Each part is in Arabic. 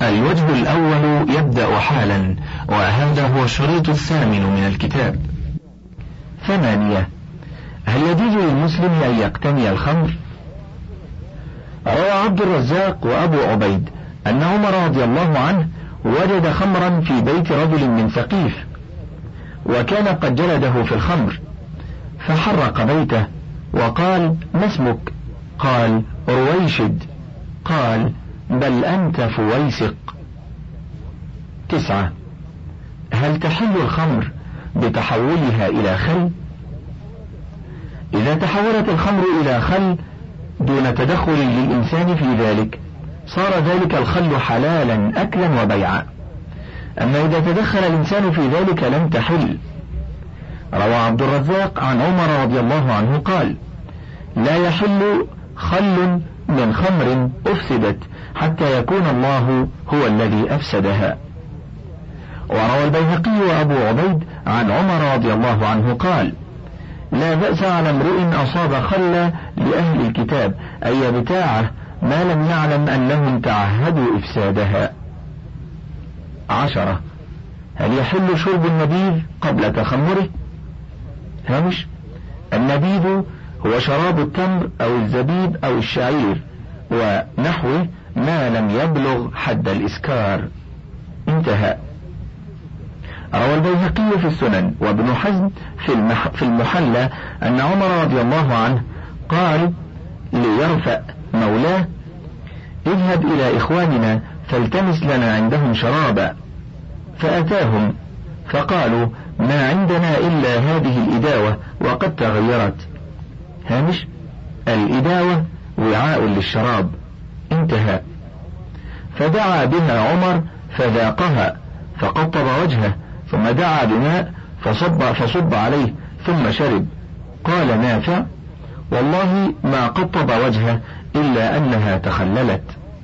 الوجه الأول يبدأ حالا، وهذا هو الشريط الثامن من الكتاب. 8. هل يجوز للمسلم أن يقتني الخمر؟ روى عبد الرزاق وأبو عبيد أن عمر رضي الله عنه وجد خمرا في بيت رجل من ثقيف، وكان قد جلده في الخمر، فحرق بيته، وقال: ما اسمك؟ قال: رويشد. قال: بل أنت فويسق. 9. هل تحل الخمر بتحولها إلى خل؟ إذا تحولت الخمر إلى خل دون تدخل للإنسان في ذلك، صار ذلك الخل حلالا أكلا وبيعا. أما إذا تدخل الإنسان في ذلك لم تحل. روى عبد الرزاق عن عمر رضي الله عنه قال: لا يحل خل من خمر أفسدت حتى يكون الله هو الذي أفسدها. وروى البيهقي وأبو عبيد عن عمر رضي الله عنه قال: لا بأس على امرئ أصاب خل لأهل الكتاب أن يبتاعه ما لم يعلم أنهم تعهدوا إفسادها. 10. هل يحل شرب النبيذ قبل تخمره؟ هامش: النبيذ هو شراب التمر أو الزبيب أو الشعير ونحوه ما لم يبلغ حد الإسكار. انتهى. روى البيهقي في السنن وابن حزم في المحلى أن عمر رضي الله عنه قال ليرفع مولاه: اذهب إلى إخواننا فالتمس لنا عندهم شرابا. فأتاهم فقالوا: ما عندنا إلا هذه الإداوة وقد تغيرت. هامش: الإداوة وعاء للشراب. انتهى. فدعا بها عمر فذاقها فقطب وجهه، ثم دعا بماء فصب عليه ثم شرب. قال نافع: والله ما قطب وجهه إلا أنها تخللت.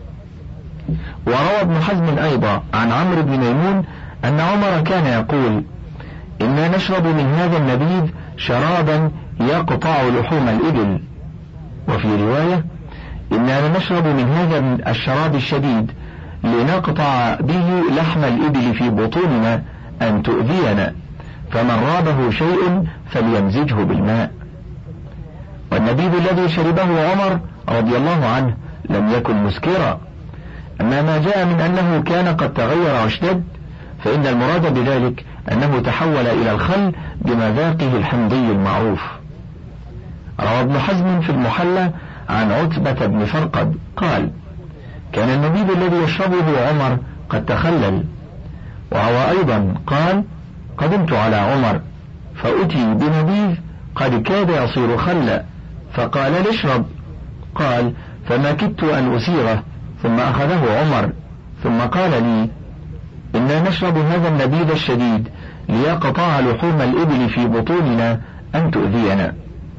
وروى ابن حزم أيضا عن عمرو بن ميمون أن عمر كان يقول: إنا نشرب من هذا النبيذ شرابا يقطع لحوم الإبل. وفي رواية: إنا نشرب من هذا الشراب الشديد لنقطع به لحم الإبل في بطوننا أن تؤذينا، فمن رابه شيء فليمزجه بالماء. والنبيذ الذي شربه عمر رضي الله عنه لم يكن مسكرا. أما ما جاء من أنه كان قد تغير واشتد فإن المراد بذلك أنه تحول إلى الخل بمذاقه الحمضي المعروف. روى ابن حزم في المحلى عن عتبة بن فرقد قال: كان النبيذ الذي يشربه عمر قد تخلل. وهو أيضا قال: قدمت على عمر فأتي بنبيذ قد كاد يصير خلا، فقال: لاشرب. قال: فما كدت أن أسيره، ثم أخذه عمر ثم قال لي: إنا نشرب هذا النبيذ الشديد ليقطع لحوم الإبل في بطوننا أن تؤذينا.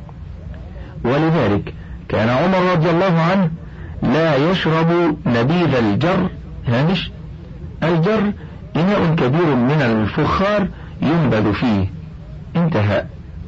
ولذلك كان عمر رضي الله عنه لا يشرب نبيذ الجر. هامش: الجر إناء كبير من الفخار ينبذ فيه. انتهى.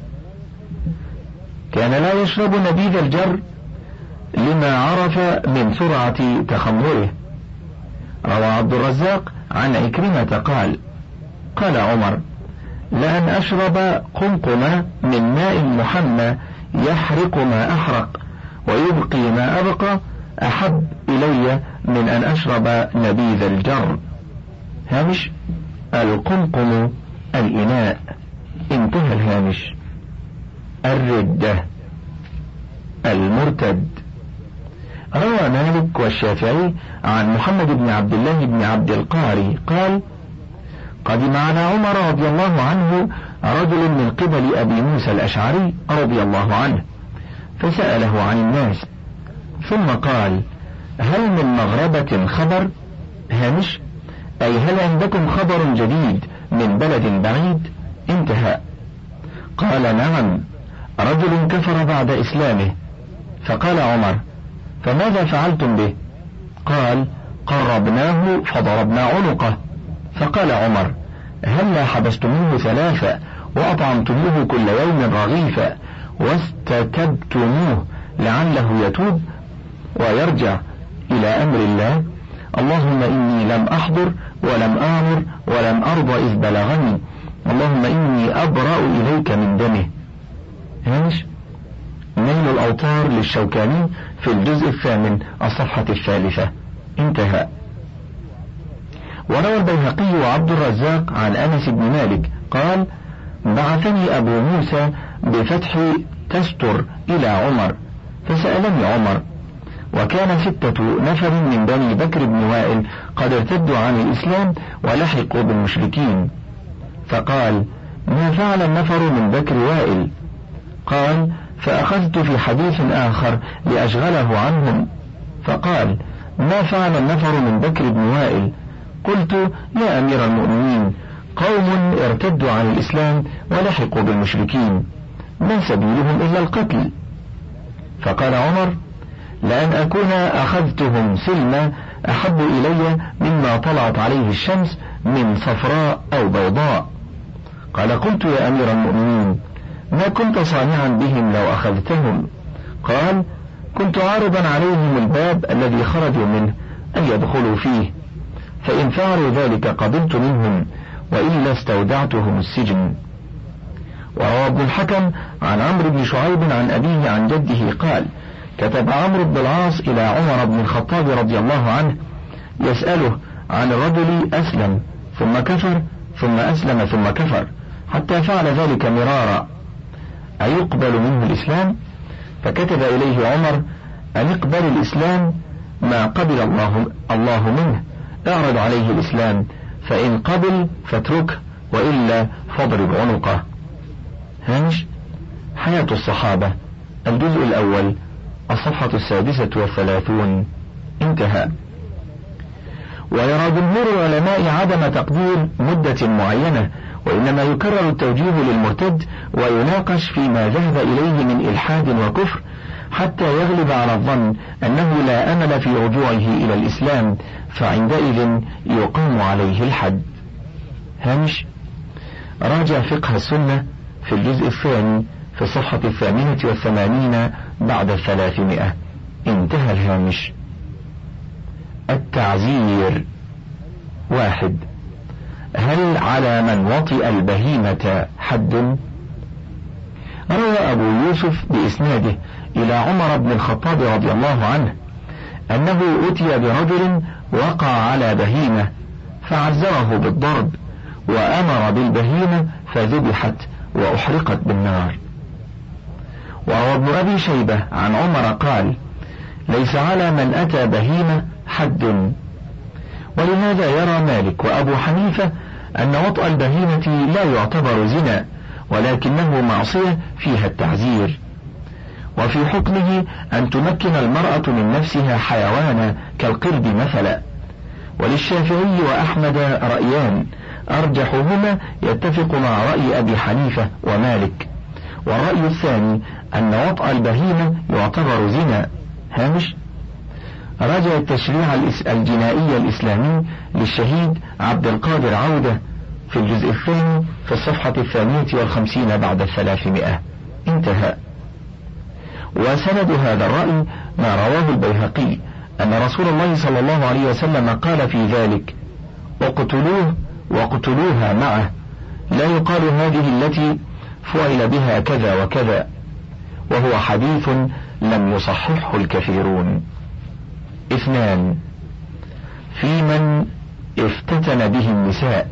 كان لا يشرب نبيذ الجر لما عرف من سرعة تخمره. روى عبد الرزاق عن عكرمة قال: قال عمر: لأن أشرب قمقمة من ماء محمى يحرق ما أحرق ويبقي ما أبقى أحب إلي من أن أشرب نبيذ الجر. هامش: القمقم الإناء. انتهى الهامش. الردة. المرتد. روى مالك والشافعي عن محمد بن عبد الله بن عبد القاري قال: قدم على عمر رضي الله عنه رجل من قبل أبي موسى الأشعري رضي الله عنه، فسأله عن الناس، ثم قال: هل من مغربة خبر؟ هامش: أي هل عندكم خبر جديد من بلد بعيد؟ انتهى. قال: نعم، رجل كفر بعد إسلامه. فقال عمر: فماذا فعلتم به؟ قال: قربناه فضربنا عنقه. فقال عمر: هلا حبستموه 3 وأطعمتموه كل يوم رغيفا واستتبتموه لعله يتوب ويرجع إلى أمر الله؟ اللهم إني لم أحضر ولم آمر ولم أرض إذ بلغني، اللهم إني أبرأ إليك من دمه. هامش نيل الأوطار للشوكاني في الجزء 8 الصفحة 3. انتهى. وروى البيهقي وعبد الرزاق عن أنس بن مالك قال: بعثني أبو موسى بفتح تستر إلى عمر، فسألني عمر، وكان 6 نفر من بني بكر بن وائل قد ارتدوا عن الإسلام ولحقوا بالمشركين، فقال: ما فعل النفر من بكر وائل؟ قال: فأخذت في حديث آخر لأشغله عنهم، فقال: ما فعل النفر من بكر بن وائل؟ قلت: يا أمير المؤمنين، قوم ارتدوا عن الإسلام ولحقوا بالمشركين، ما سبيلهم إلا القتل. فقال عمر: لأن أكون أخذتهم سلما أحب إلي مما طلعت عليه الشمس من صفراء أو بيضاء. قال: قلت: يا أمير المؤمنين، ما كنت صانعا بهم لو أخذتهم؟ قال: كنت عارضا عليهم الباب الذي خرجوا منه أن يدخلوا فيه، فإن فعلوا ذلك قبلت منهم، وإلا استودعتهم السجن. وروى ابن الحكم عن عمرو بن شعيب عن أبيه عن جده قال: كتب عمرو بن العاص إلى عمر بن الخطاب رضي الله عنه يسأله عن الرجل أسلم ثم كفر ثم أسلم ثم كفر حتى فعل ذلك مرارا، أيقبل منه الإسلام؟ فكتب إليه عمر: أن اقبل الإسلام ما قبل الله منه، اعرض عليه الإسلام، فإن قبل فاتركه، وإلا فاضرب عنقه. هامش حياة الصحابة الجزء الأول الصفحة 36. انتهى. ويرى جمهور العلماء عدم تقدير مدة معينة، وإنما يكرر التوجيه للمرتد ويناقش فيما ذهب إليه من إلحاد وكفر حتى يغلب على الظن أنه لا أمل في رجوعه إلى الإسلام، فعندئذ يقام عليه الحد. هامش راجع فقه السنة في الجزء 2 في الصفحة 88 بعد 300. انتهى الهامش. التعزير. 1. هل على من وطئ البهيمة حد؟ روى أبو يوسف بإسناده إلى عمر بن الخطاب رضي الله عنه أنه أتي برجل وقع على بهيمة فعزره بالضرب، وأمر بالبهيمة فذبحت وأحرقت بالنار. وروى ابن أبي شيبة عن عمر قال: ليس على من أتى بهيمة حد. ولهذا يرى مالك وأبو حنيفة أن وطأ البهيمة لا يعتبر زنا، ولكنه معصية فيها التعزير، وفي حكمه أن تمكن المرأة من نفسها حيوانا كالقرد مثلا. وللشافعي وأحمد رأيان، أرجحهما يتفق مع رأي أبي حنيفة ومالك. والرأي الثاني أن وطأ البهيمة يعتبر زنا. هامش راجع التشريع الجنائي الإسلامي للشهيد عبد القادر عودة في الجزء 2 في الصفحة 58 بعد 300. انتهى. وسند هذا الرأي ما رواه البيهقي أن رسول الله صلى الله عليه وسلم قال في ذلك: اقتلوه واقتلوها معه، لا يقال هذه التي فعل بها كذا وكذا، وهو حديث لم يصححه الكثيرون. 2. في من افتتن به النساء.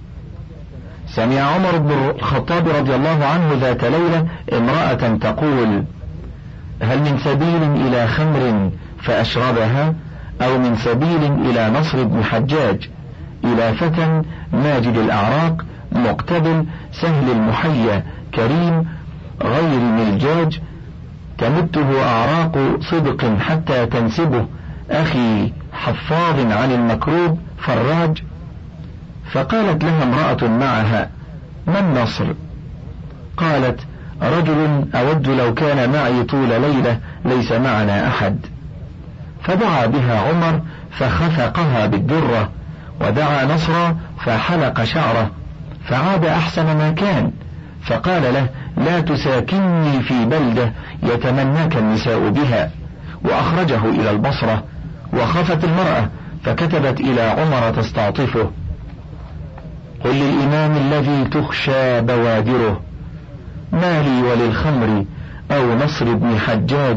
سمع عمر بن الخطاب رضي الله عنه ذات ليلة امرأة تقول: هل من سبيل إلى خمر فأشربها، أو من سبيل إلى نصر بن حجاج، إلى فتى ماجد الأعراق مقتبل سهل المحيا كريم غير ملجاج، تمته أعراق صدق حتى تنسبه، أخي حفاظ عن المكروب فراج. فقالت لها امرأة معها: ما النصر؟ قالت: رجل أود لو كان معي طول ليلة ليس معنا أحد. فدعا بها عمر فخفقها بالدرة، ودعا نصرا فحلق شعره، فعاد أحسن ما كان، فقال له: لا تساكني في بلدة يتمناك النساء بها. وأخرجه إلى البصرة، وخافت المرأة فكتبت إلى عمر تستعطفه: قل للإمام الذي تخشى بوادره ما لي وللخمر أو نصر بن حجاج،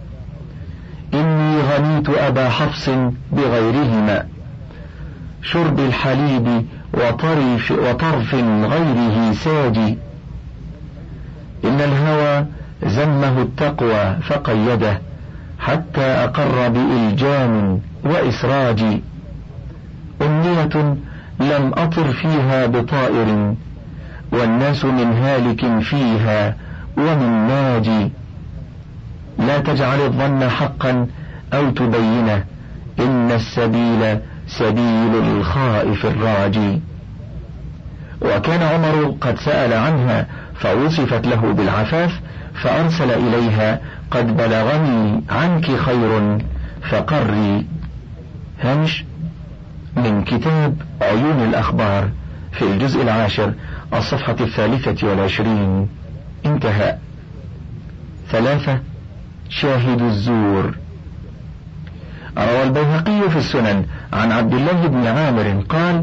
إني غنيت أبا حفص بغيرهما، شرب الحليب وطرف غيره ساجي، إن الهوى زمه التقوى فقيده حتى أقر بإلجام وإسراج، أمنية لم أطر فيها بطائر والناس من هالك فيها ومن ناجي، لا تجعل الظن حقا أو تبينه، إن السبيل سبيل الخائف الراجي. وكان عمر قد سأل عنها فوصفت له بالعفاف، فأرسل إليها: قد بلغني عنك خير فقري. هامش من كتاب عيون الأخبار في الجزء 10 الصفحة 23. انتهى. 3. شاهد الزور. روى البيهقي في السنن عن عبد الله بن عامر قال: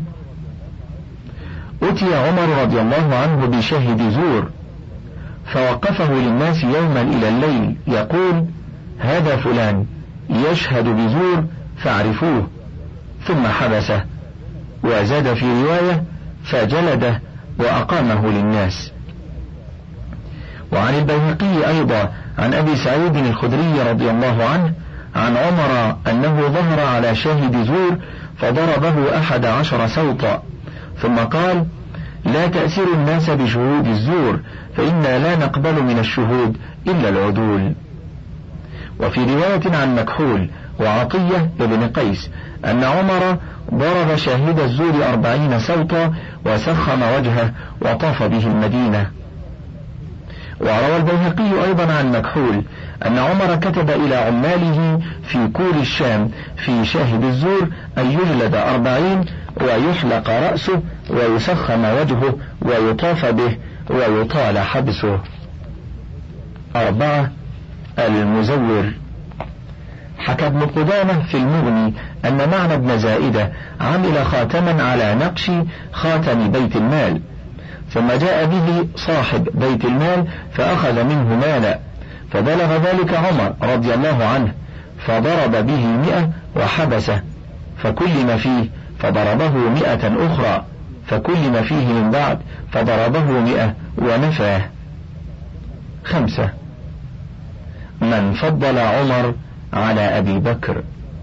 أتي عمر رضي الله عنه بشاهد زور، فوقفه للناس يوما إلى الليل يقول: هذا فلان يشهد بزور فاعرفوه، ثم حبسه، وزاد في رواية: فجلده وأقامه للناس. وعن البيهقي أيضا عن أبي سعيد الخدري رضي الله عنه عن عمر أنه ظهر على شاهد زور فضربه 11 سوطا، ثم قال: لا تأسروا الناس بشهود الزور، فإنا لا نقبل من الشهود إلا العدول. وفي رواية عن مكحول وعطية ابن قيس أن عمر ضرب شاهد الزور 40 سوطا وسخم وجهه وطاف به المدينة. وروى البيهقي أيضا عن مكحول أن عمر كتب إلى عماله في كور الشام في شاهد الزور أن يجلد 40 ويحلق رأسه ويسخم وجهه ويطاف به ويطال حبسه. 4. المزور. حكى ابن قدامة في المغني أن معنى ابن زائدة عمل خاتما على نقش خاتم بيت المال، ثم جاء به صاحب بيت المال فأخذ منه مالا، فبلغ ذلك عمر رضي الله عنه فضرب به 100 وحبسه، فكلم فيه فضربه 100 أخرى، فكلم فيه من بعد فضربه 100 ونفاه. 5. من فضل عمر على أبي بكر.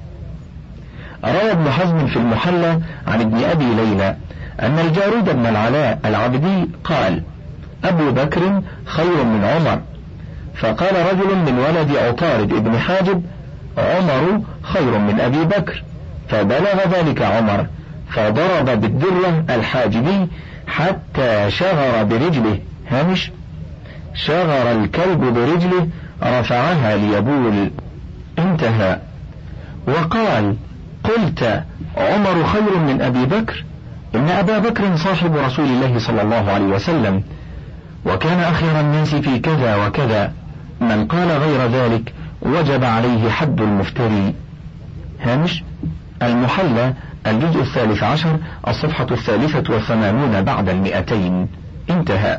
روى ابن حزم في المحلى عن ابن أبي ليلى أن الجارود بن العلاء العبدي قال: أبو بكر خير من عمر. فقال رجل من ولد عطارد ابن حاجب: عمر خير من أبي بكر. فبلغ ذلك عمر فضرب بالدرة الحاجبي حتى شغر برجله. هامش شغر الكلب برجله رفعها ليبول. انتهى. وقال: قلت عمر خير من أبي بكر، إن أبا بكر صاحب رسول الله صلى الله عليه وسلم، وكان أخير الناس في كذا وكذا، من قال غير ذلك وجب عليه حد المفتري. هامش المحلى الجزء 13 الصفحة 83 بعد 200. انتهى.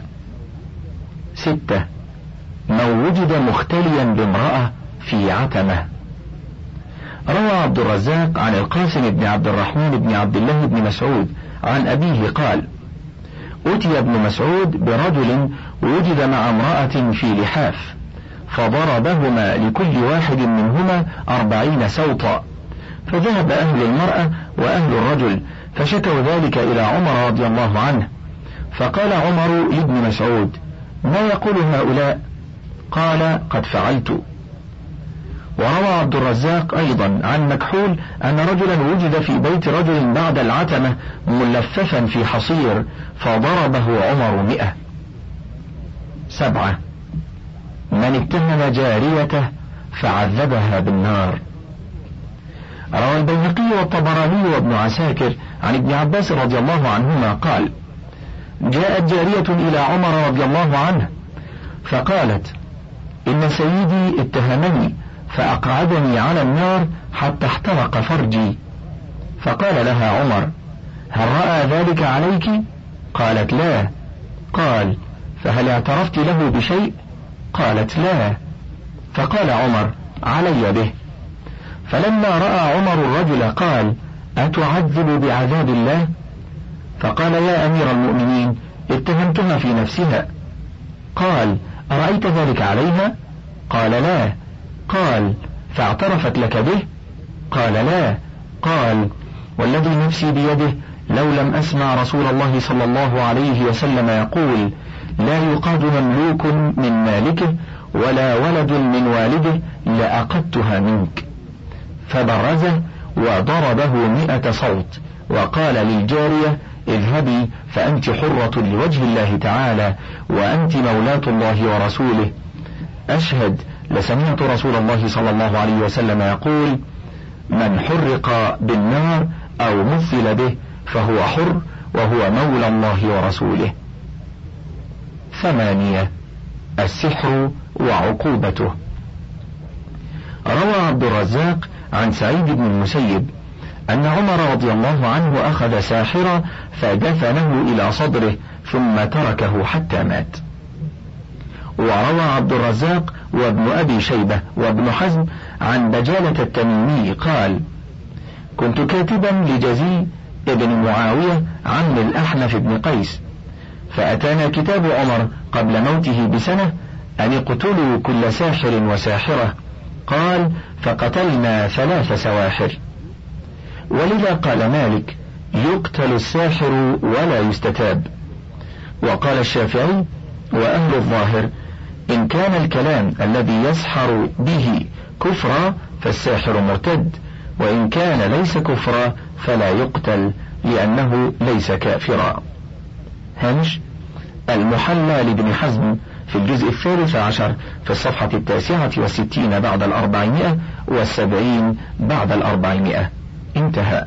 6. من وجد مختليا بامرأة في عتمة. روى عبد الرزاق عن القاسم بن عبد الرحمن بن عبد الله بن مسعود عن أبيه قال: أتي ابن مسعود برجل وجد مع امرأة في لحاف، فضربهما لكل واحد منهما 40 سوطا، فذهب أهل المرأة وأهل الرجل فشكوا ذلك إلى عمر رضي الله عنه، فقال عمر لابن مسعود: ما يقول هؤلاء؟ قال: قد فعلت. وروى عبد الرزاق أيضا عن مكحول أن رجلا وجد في بيت رجل بعد العتمة ملففا في حصير فضربه عمر 100. 7. من اتهم جاريته فعذبها بالنار. روى البيهقي والطبراني وابن عساكر عن ابن عباس رضي الله عنهما قال: جاءت جارية إلى عمر رضي الله عنه فقالت: إن سيدي اتهمني فأقعدني على النار حتى احترق فرجي. فقال لها عمر: هل رأى ذلك عليك؟ قالت: لا. قال: فهل اعترفت له بشيء؟ قالت: لا. فقال عمر: علي به. فلما رأى عمر الرجل قال: أتعذب بعذاب الله؟ فقال: يا أمير المؤمنين، اتهمتها في نفسها. قال: أرأيت ذلك عليها؟ قال: لا. قال: فاعترفت لك به؟ قال: لا. قال: والذي نفسي بيده لو لم أسمع رسول الله صلى الله عليه وسلم يقول: لا يقاد مملوك من مالكه ولا ولد من والده لأقدتها منك. فبرزه وضربه 100 صوت، وقال للجارية: اذهبي فأنت حرة لوجه الله تعالى، وأنت مولاة الله ورسوله. أشهد لسمعت رسول الله صلى الله عليه وسلم يقول: من حرق بالنار أو مثل به فهو حر وهو مولى الله ورسوله. 8. السحر وعقوبته. روى عبد الرزاق عن سعيد بن المسيب أن عمر رضي الله عنه أخذ ساحرا فدفنه إلى صدره ثم تركه حتى مات. وروى عبد الرزاق وابن أبي شيبة وابن حزم عن بجالة التميمي قال: كنت كاتبا لجزي ابن معاوية عم الأحنف بن قيس، فأتانا كتاب عمر قبل موته بسنة أن اقتلوا كل ساحر وساحرة. قال: فقتلنا 3 سواحر. ولذا قال مالك: يقتل الساحر ولا يستتاب. وقال الشافعي وأهل الظاهر: إن كان الكلام الذي يسحر به كفرا فالساحر مرتد، وإن كان ليس كفرا فلا يقتل لأنه ليس كافرا. هامش المحلى لابن حزم في الجزء 13 في الصفحة 69 بعد 470 بعد 400. انتهى.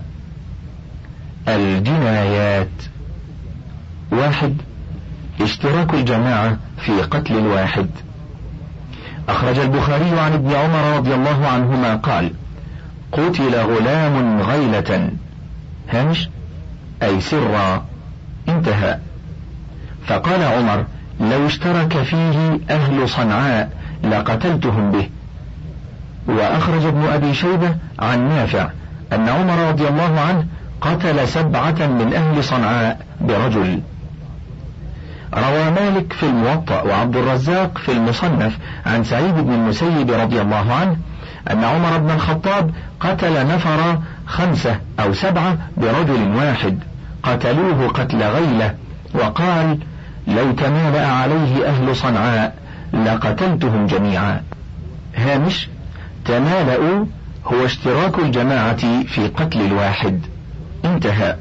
الجنايات. 1. اشتراك الجماعة في قتل الواحد. أخرج البخاري عن ابن عمر رضي الله عنهما قال: قتل غلام غيلة، هامش أي سرا، انتهى. فقال عمر: لو اشترك فيه أهل صنعاء لقتلتهم به. وأخرج ابن أبي شيبة عن نافع أن عمر رضي الله عنه قتل 7 من أهل صنعاء برجل. روى مالك في الموطأ وعبد الرزاق في المصنف عن سعيد بن المسيب رضي الله عنه أن عمر بن الخطاب قتل نفر 5 أو 7 برجل واحد قتلوه قتل غيلة، وقال: لو تمالأ عليه أهل صنعاء لقتلتهم جميعا. هامش تمالأوا هو اشتراك الجماعة في قتل الواحد، انتهى.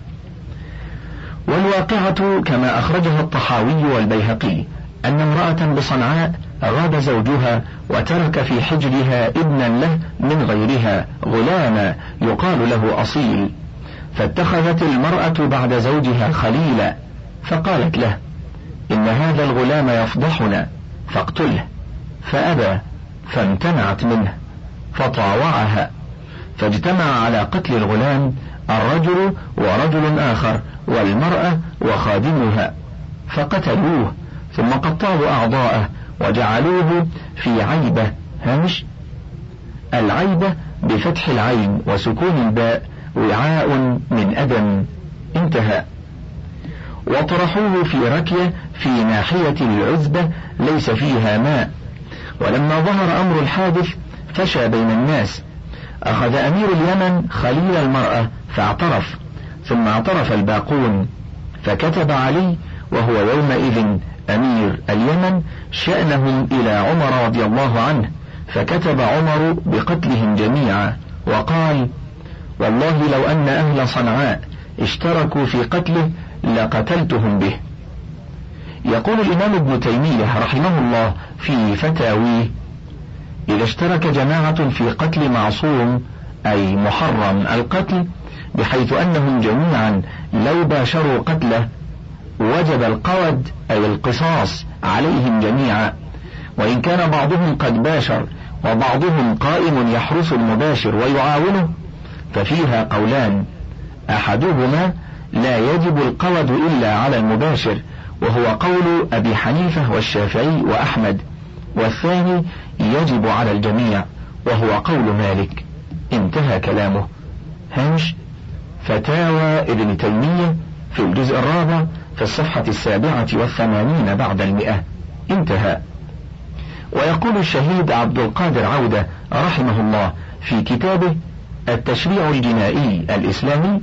والواقعة كما أخرجها الطحاوي والبيهقي أن امرأة بصنعاء غاب زوجها وترك في حجرها ابنا له من غيرها غلاما يقال له أصيل، فاتخذت المرأة بعد زوجها خليلا، فقالت له: إن هذا الغلام يفضحنا فاقتله، فأبى، فامتنعت منه، فطاوعها، فاجتمع على قتل الغلام الرجل ورجل آخر والمرأة وخادمها، فقتلوه، ثم قطعوا أعضاءه وجعلوه في عيبة، هامش العيبة بفتح العين وسكون الباء، وعاء من أدم، انتهى. وطرحوه في ركية في ناحية العزبة ليس فيها ماء. ولما ظهر أمر الحادث فشى بين الناس، أخذ أمير اليمن خليل المرأة فاعترف، ثم اعترف الباقون، فكتب علي وهو يومئذ أمير اليمن شأنهم إلى عمر رضي الله عنه، فكتب عمر بقتلهم جميعا، وقال: والله لو أن أهل صنعاء اشتركوا في قتله لقتلتهم به. يقول الإمام ابن تيمية رحمه الله في فتاويه: إذا اشترك جماعة في قتل معصوم أي محرم القتل، بحيث أنهم جميعا لو باشروا قتله وجب القود أي القصاص عليهم جميعا، وإن كان بعضهم قد باشر وبعضهم قائم يحرس المباشر ويعاونه، ففيها قولان: أحدهما لا يجب القود إلا على المباشر، وهو قول أبي حنيفة والشافعي وأحمد، والثاني يجب على الجميع، وهو قول مالك. انتهى كلامه. هامش: فتاوى ابن تيمية في الجزء الرابع في الصفحة 87 بعد 100. انتهى. ويقول الشهيد عبد القادر عودة رحمه الله في كتابه التشريع الجنائي الإسلامي: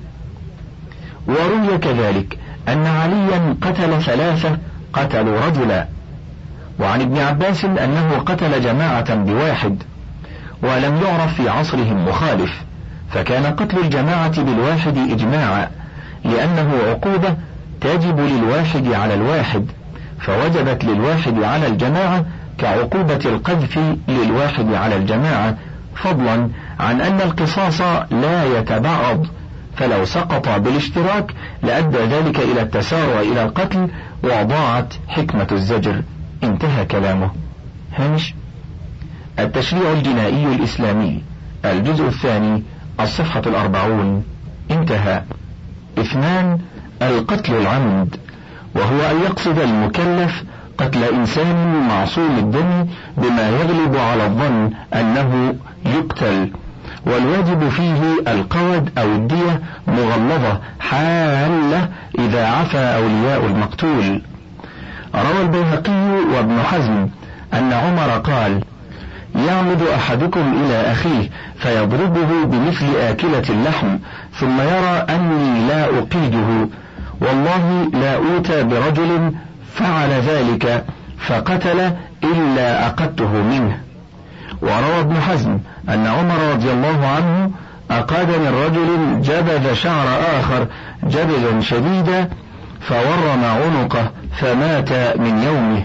وروي كذلك أن عليا قتل 3 قتلوا رجلا، وعن ابن عباس أنه قتل جماعة بواحد، ولم يعرف في عصرهم مخالف، فكان قتل الجماعة بالواحد إجماعا، لأنه عقوبة تجب للواحد على الواحد، فوجبت للواحد على الجماعة كعقوبة القذف للواحد على الجماعة، فضلا عن أن القصاص لا يتبعض، فلو سقط بالاشتراك لأدى ذلك إلى التسارع إلى القتل، وضاعت حكمة الزجر. انتهى كلامه. هامش: التشريع الجنائي الإسلامي، الجزء الثاني، الصفحة 40. انتهى. 2. القتل العمد، وهو أن يقصد المكلف قتل إنسان معصوم الدم بما يغلب على الظن أنه يقتل، والواجب فيه القود أو الدية مغلظة حالة إذا عفى أولياء المقتول. روى البيهقي وابن حزم أن عمر قال: يعمد أحدكم إلى أخيه فيضربه بمثل آكلة اللحم، ثم يرى أني لا أقيده، والله لا أوتى برجل فعل ذلك فقتل إلا أقدته منه. وروى ابن حزم أن عمر رضي الله عنه أقاد من رجل جبذ شعر آخر جبذا شديدا فورم عنقه فمات من يومه.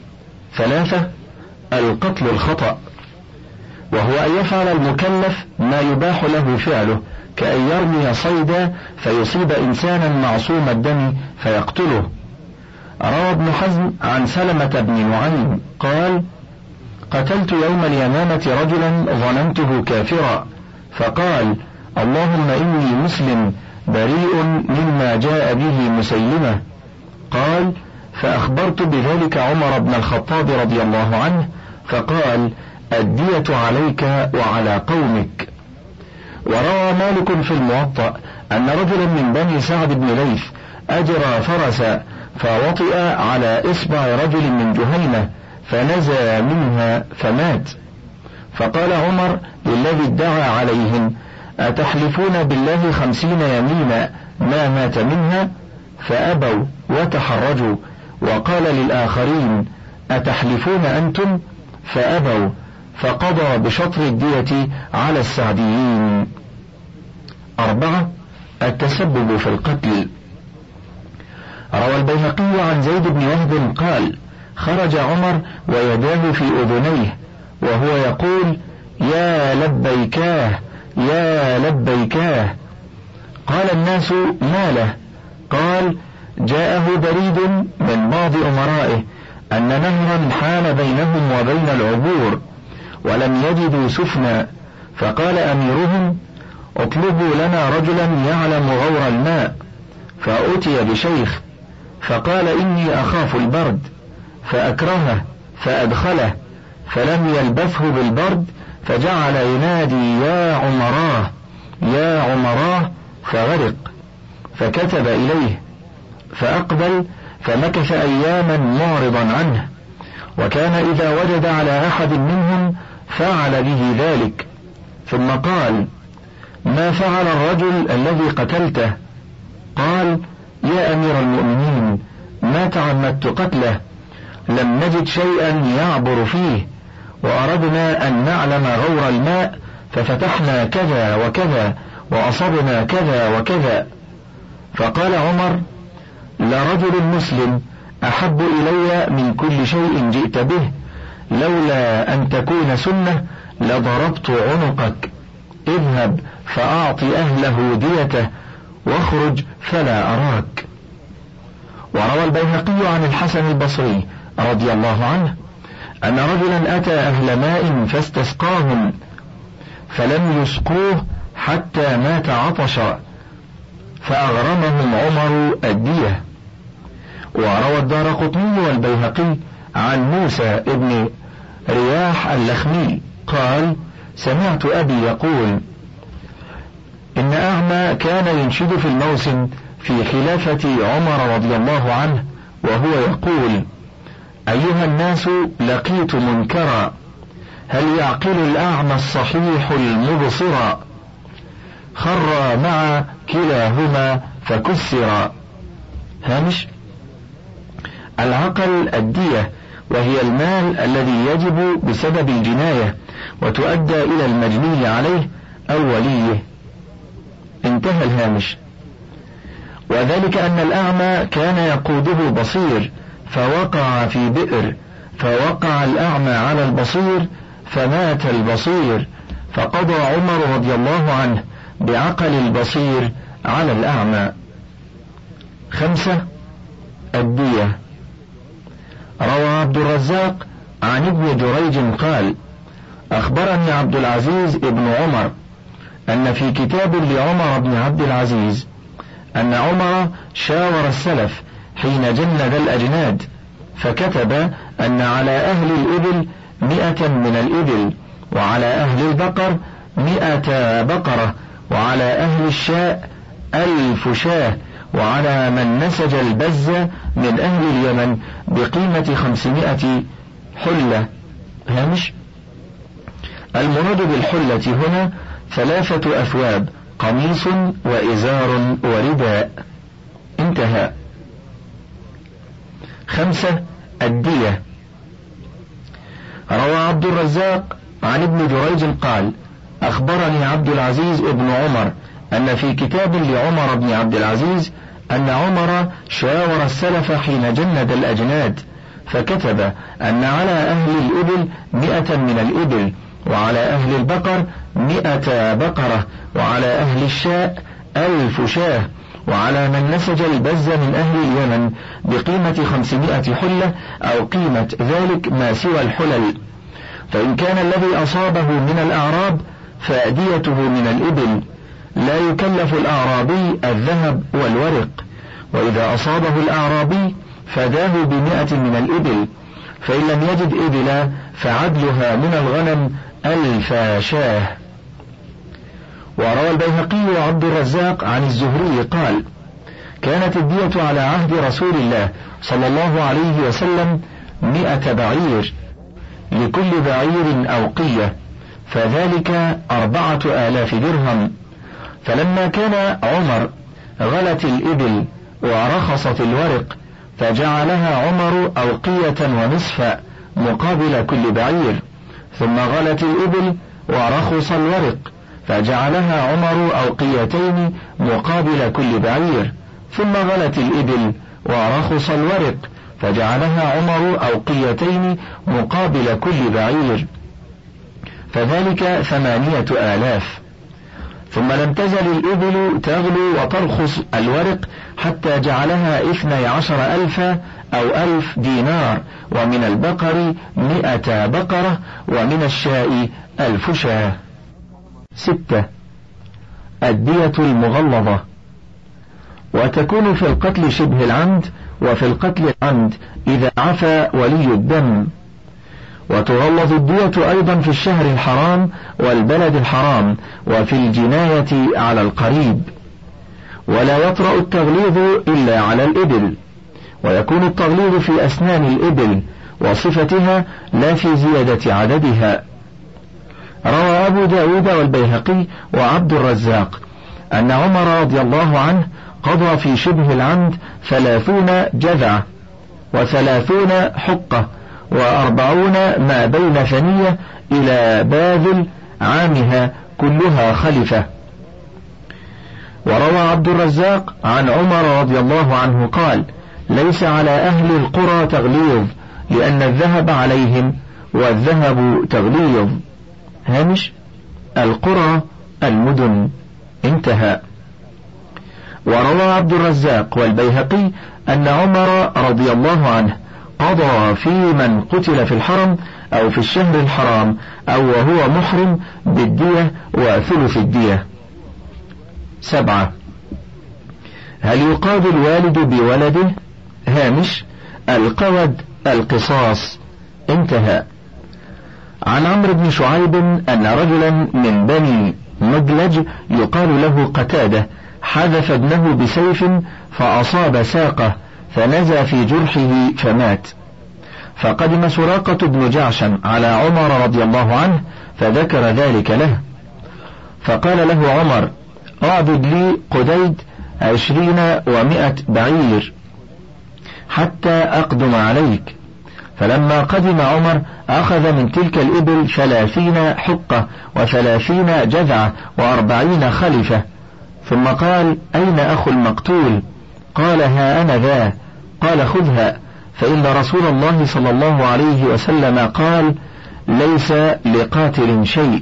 3. القتل الخطأ، وهو أن يفعل المكلف ما يباح له فعله، كأن يرمي صيدا فيصيب إنسانا معصوم الدم فيقتله. روى ابن حزم عن سلمة بن نعيم قال: قتلت يوم اليمامة رجلا ظننته كافرا، فقال: اللهم إني مسلم بريء مما جاء به مسيلمة. قال: فأخبرت بذلك عمر بن الخطاب رضي الله عنه، فقال: الدية عليك وعلى قومك. وروى مالك في الموطأ أن رجلا من بني سعد بن ليث أجرى فرسا فوطئ على إصبع رجل من جهينة فنزى منها فمات، فقال عمر للذي ادعى عليهم: أتحلفون بالله 50 يمينا ما مات منها؟ فأبوا وتحرجوا، وقال للآخرين: أتحلفون أنتم؟ فأبوا، فقضى بشطر الدية على السعديين. 4. التسبب في القتل. روى البيهقي عن زيد بن وهب قال: خرج عمر ويداه في أذنيه وهو يقول: يا لبيكاه يا لبيكاه. قال الناس: ما له؟ قال: جاءه بريد من بعض أمرائه أن نهرا حال بينهم وبين العبور ولم يجدوا سفنا، فقال أميرهم: اطلبوا لنا رجلا يعلم غور الماء. فأتي بشيخ فقال: إني أخاف البرد، فأكرهه فأدخله، فلم يلبثه بالبرد فجعل ينادي: يا عمراه يا عمراه، فغرق، فكتب إليه فأقبل، فمكث أياما معرضا عنه، وكان إذا وجد على أحد منهم فعل به ذلك، ثم قال: ما فعل الرجل الذي قتلته؟ قال: يا أمير المؤمنين، ما تعمدت قتله، لم نجد شيئا يعبر فيه، وأردنا أن نعلم غور الماء ففتحنا كذا وكذا وأصبنا كذا وكذا. فقال عمر: لرجل مسلم أحب إلي من كل شيء جئت به، لولا أن تكون سنة لضربت عنقك، اذهب فأعط أهله ديته واخرج فلا أراك. وروى البيهقي عن الحسن البصري رضي الله عنه أن رجلا أتى أهل ماء فاستسقاهم فلم يسقوه حتى مات عطشا فأغرمهم عمر الدية. وروى الدارقطني والبيهقي عن موسى ابن رياح اللخمي قال: سمعت أبي يقول إن أعمى كان ينشد في الموسم في خلافة عمر رضي الله عنه وهو يقول: أيها الناس لقيت منكرا، هل يعقل الأعمى الصحيح المبصرا؟ خر مع كلاهما فكسرا. هامش: العقل الدية، وهي المال الذي يجب بسبب الجناية وتؤدى إلى المجني عليه أو وليه. انتهى الهامش. وذلك أن الأعمى كان يقوده بصير فوقع في بئر، فوقع الأعمى على البصير فمات البصير، فقضى عمر رضي الله عنه بعقل البصير على الأعمى. 5. الدية. روى عبد الرزاق عن ابن جريج قال: أخبرني عبد العزيز ابن عمر أن في كتاب لعمر بن عبد العزيز أن عمر شاور السلف حين جند الأجناد، فكتب أن على أهل الإبل 100 من الإبل، وعلى أهل البقر 100 بقرة، وعلى أهل الشاء 1000 شاه، وعلى من نسج البز من أهل اليمن بقيمة 500 حلة. هامش: المراد بالحلة هنا 3 أثواب، قميص وإزار ورداء. انتهى. 5. الدية. روى عبد الرزاق عن ابن جريج قال: أخبرني عبد العزيز ابن عمر أن في كتاب لعمر بن عبد العزيز أن عمر شاور السلف حين جند الأجناد، فكتب أن على أهل الإبل 100 من الإبل، وعلى أهل البقر 100 بقرة، وعلى أهل الشاء 1000 شاه، وعلى من نسج البز من أهل اليمن بقيمة 500 حلة، أو قيمة ذلك ما سوى الحلل. فإن كان الذي أصابه من الأعراب فأديته من الإبل، لا يكلف الأعرابي الذهب والورق. وإذا أصابه الأعرابي فداه 100 من الإبل، فإن لم يجد إبلا فعدلها من الغنم 1000 شاه. وروى البيهقي وعبد الرزاق عن الزهري قال: كانت الدية على عهد رسول الله صلى الله عليه وسلم 100 بعير، لكل بعير أوقية، فذلك 4000 درهم. فلما كان عمر غلت الإبل ورخصت الورق، فجعلها عمر أوقية ونصف مقابل كل بعير، ثم غلت الإبل ورخص الورق، فجعلها عمر أوقيتين مقابل كل بعير، ثم غلت الإبل ورخص الورق، فجعلها عمر أوقيتين مقابل كل بعير، فذلك 8000. ثم لم تزل الإبل تغلو وترخص الورق حتى جعلها 12,000 أو 1000 دينار، ومن البقر 100 بقرة، ومن الشاء 1000 شاه. 6. الدية المغلظة. وتكون في القتل شبه العمد، وفي القتل العمد إذا عفى ولي الدم. وتغلظ الدية أيضا في الشهر الحرام والبلد الحرام، وفي الجناية على القريب. ولا يطرأ التغليظ إلا على الإبل، ويكون التغليظ في أسنان الإبل وصفتها لا في زيادة عددها. روى أبو داود والبيهقي وعبد الرزاق أن عمر رضي الله عنه قضى في شبه العمد 30 جذعة، 30 حقة، 40 ما بين ثنية إلى باذل عامها كلها خلفة. وروى عبد الرزاق عن عمر رضي الله عنه قال: ليس على أهل القرى تغليظ، لأن الذهب عليهم والذهب تغليظ. هامش: القرى المدن. انتهى. وروى عبد الرزاق والبيهقي أن عمر رضي الله عنه قضى في من قتل في الحرم أو في الشهر الحرام أو وهو محرم بالدية وثلث الدية. 7. هل يقاد الوالد بولده؟ هامش: القود القصاص. انتهى. عن عمرو بن شعيب أن رجلا من بني مدلج يقال له قتادة حذف ابنه بسيف فأصاب ساقه فنزى في جرحه فمات. فقدم سراقة بن جعشم على عمر رضي الله عنه فذكر ذلك له، فقال له عمر: اعبد لي قديد 20 بعير حتى أقدم عليك. فلما قدم عمر أخذ من تلك الإبل 30 حقة و30 جذعة و40 خلفة، ثم قال: أين أخو المقتول؟ قال: ها أنا ذا. قال: خذها، فإن رسول الله صلى الله عليه وسلم قال: ليس لقاتل شيء.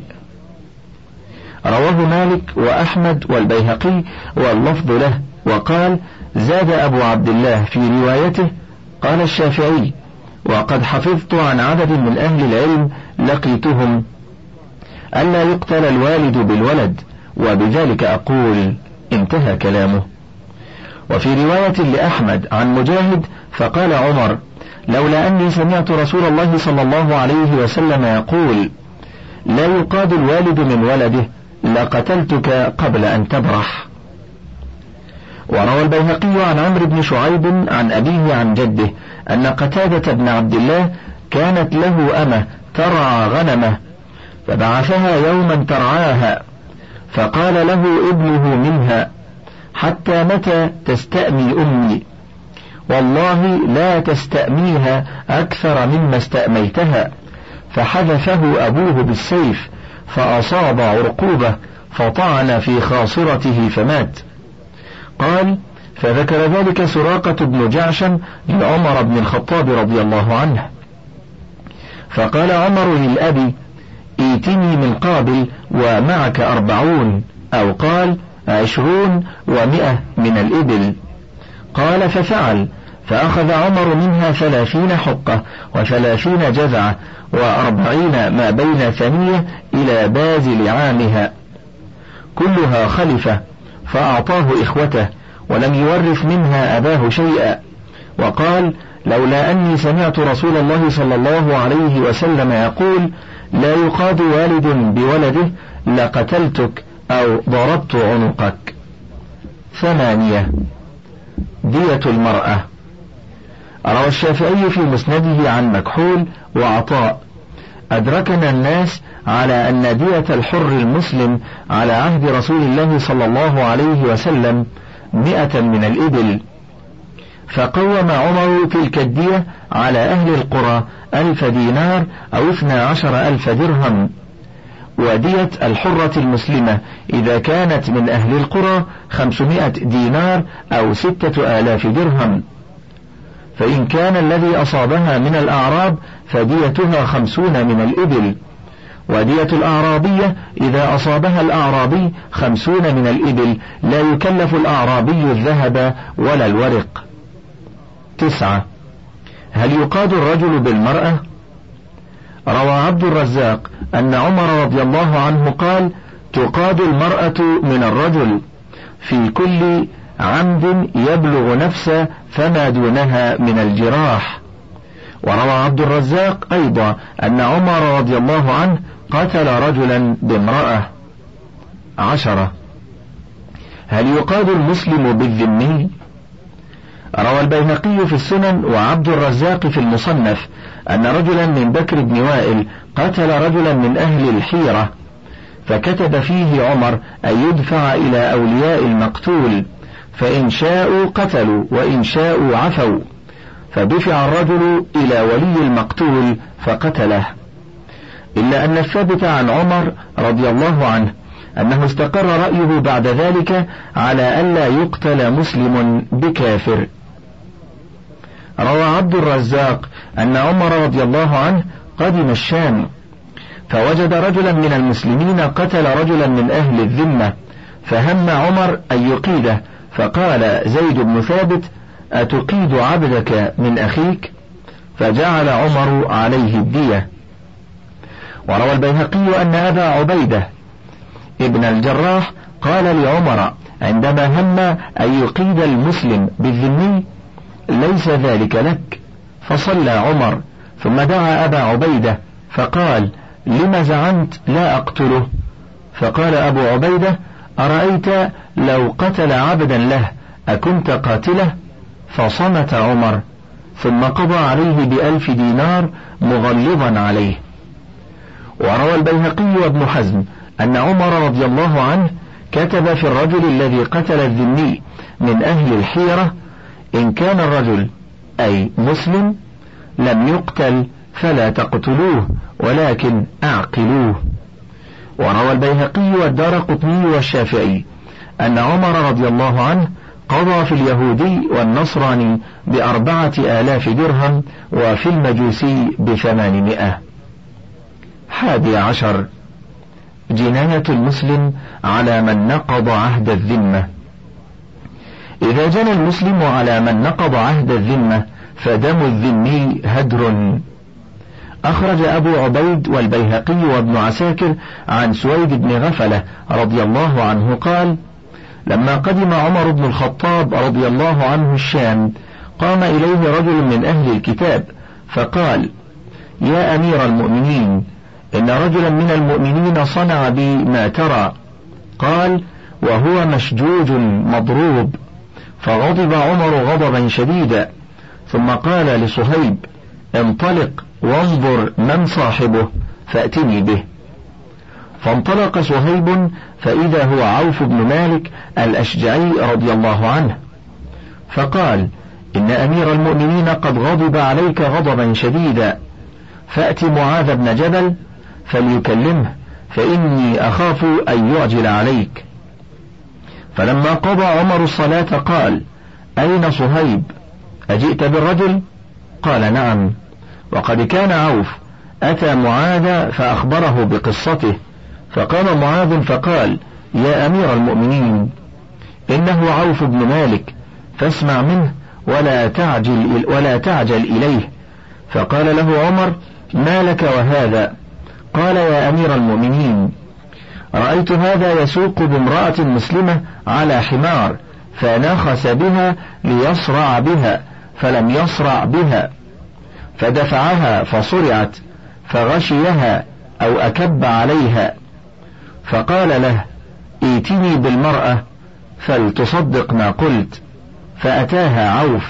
رواه مالك وأحمد والبيهقي واللفظ له، وقال: زاد أبو عبد الله في روايته. قال الشافعي: وقد حفظت عن عدد من أهل العلم لقيتهم ألا يقتل الوالد بالولد، وبذلك أقول. انتهى كلامه. وفي رواية لأحمد عن مجاهد فقال عمر: لولا أني سمعت رسول الله صلى الله عليه وسلم يقول: لا يقاد الوالد من ولده لقتلتك قبل أن تبرح. وروى البيهقي عن عمرو بن شعيب عن أبيه عن جده أن قتادة بن عبد الله كانت له أمة ترعى غنمه، فبعثها يوما ترعاها، فقال له ابنه منها: حتى متى تستأمي أمي؟ والله لا تستأميها أكثر مما استأميتها. فحذفه أبوه بالسيف فأصاب عرقوبة فطعن في خاصرته فمات. قال: فذكر ذلك سراقة بن جعشم لعمر بن الخطاب رضي الله عنه، فقال عمر للأبي: ائتني من قابل ومعك 40، أو قال 20 و100 من الإبل. قال: ففعل، فأخذ عمر منها 30 حقة و30 جذعة و40 ما بين ثنية إلى بازل عامها كلها خلفة، فأعطاه إخوته ولم يورث منها أباه شيئا، وقال: لولا أني سمعت رسول الله صلى الله عليه وسلم يقول: لا يقاد والد بولده لقتلتك أو ضربت عنقك. 8. دية المرأة. روى الشافعي في مسنده عن مكحول وعطاء: أدركنا الناس على أن دية الحر المسلم على عهد رسول الله صلى الله عليه وسلم 100 من الإبل، فقوم عمر تلك الدية على أهل القرى 1000 دينار أو 12,000 درهم. ودية الحرة المسلمة إذا كانت من أهل القرى 500 دينار أو 6,000 درهم. فإن كان الذي أصابها من الأعراب فديتها 50 من الإبل. ودية الأعرابية إذا أصابها الأعرابي 50 من الإبل، لا يكلف الأعرابي الذهب ولا الورق. 9. هل يقاد الرجل بالمرأة؟ روى عبد الرزاق أن عمر رضي الله عنه قال: تقاد المرأة من الرجل في كل عمد يبلغ نفسه فما دونها من الجراح. وروى عبد الرزاق أيضا أن عمر رضي الله عنه قتل رجلا بامرأة. 10. هل يقاد المسلم بالذمي؟ روى البيهقي في السنن وعبد الرزاق في المصنف أن رجلا من بكر بن وائل قتل رجلا من أهل الحيرة، فكتب فيه عمر أن يدفع إلى أولياء المقتول، فإن شاءوا قتلوا وإن شاءوا عفوا، فدفع الرجل إلى ولي المقتول فقتله. إلا أن الثابت عن عمر رضي الله عنه أنه استقر رأيه بعد ذلك على ألا يقتل مسلم بكافر. روى عبد الرزاق أن عمر رضي الله عنه قدم الشام فوجد رجلا من المسلمين قتل رجلا من أهل الذمة، فهم عمر أن يقيده، فقال زيد بن ثابت: أتقيد عبدك من أخيك؟ فجعل عمر عليه الدية. وروى البيهقي أن أبا عبيدة ابن الجراح قال لعمر عندما هم أن يقيد المسلم بالذمي: ليس ذلك لك. فصلى عمر ثم دعا أبا عبيدة فقال: لم زعمت لا أقتله؟ فقال أبو عبيدة: أرأيت لو قتل عبدا له أكنت قاتله؟ فصمت عمر ثم قضى عليه ب1,000 دينار مغلظا عليه. وروى البيهقي وابن حزم أن عمر رضي الله عنه كتب في الرجل الذي قتل الذمي من أهل الحيرة: إن كان الرجل أي مسلم لم يقتل فلا تقتلوه ولكن أعقلوه. وروى البيهقي والدارقطني والشافعي أن عمر رضي الله عنه قضى في اليهودي والنصراني ب4,000 درهم وفي المجوسي ب800. 11. جناية المسلم على من نقض عهد الذمة. إذا جنى المسلم على من نقض عهد الذمة فدم الذمي هدر. أخرج أبو عبيد والبيهقي وابن عساكر عن سويد بن غفلة رضي الله عنه قال: لما قدم عمر بن الخطاب رضي الله عنه الشام قام إليه رجل من أهل الكتاب فقال: يا أمير المؤمنين، إن رجلا من المؤمنين صنع بي ما ترى. قال: وهو مشجوج مضروب. فغضب عمر غضبا شديدا ثم قال لصهيب: انطلق وانظر من صاحبه فأتني به. فانطلق صهيب فإذا هو عوف بن مالك الأشجعي رضي الله عنه، فقال: إن أمير المؤمنين قد غضب عليك غضبا شديدا، فأت معاذ بن جبل فليكلمه فإني أخاف أن يعجل عليك. فلما قضى عمر الصلاة قال: أين صهيب؟ أجئت بالرجل؟ قال: نعم. وقد كان عوف أتى معاذ فأخبره بقصته، فقام معاذ فقال: يا أمير المؤمنين، إنه عوف بن مالك، فاسمع منه ولا تعجل إليه. فقال له عمر: ما لك وهذا؟ قال: يا أمير المؤمنين، رأيت هذا يسوق بامرأة مسلمة على حمار فنخس بها ليصرع بها فلم يصرع بها، فدفعها فصرعت فغشيها أو أكب عليها، فقال له: ائتني بالمرأة فلتصدق ما قلت. فأتاها عوف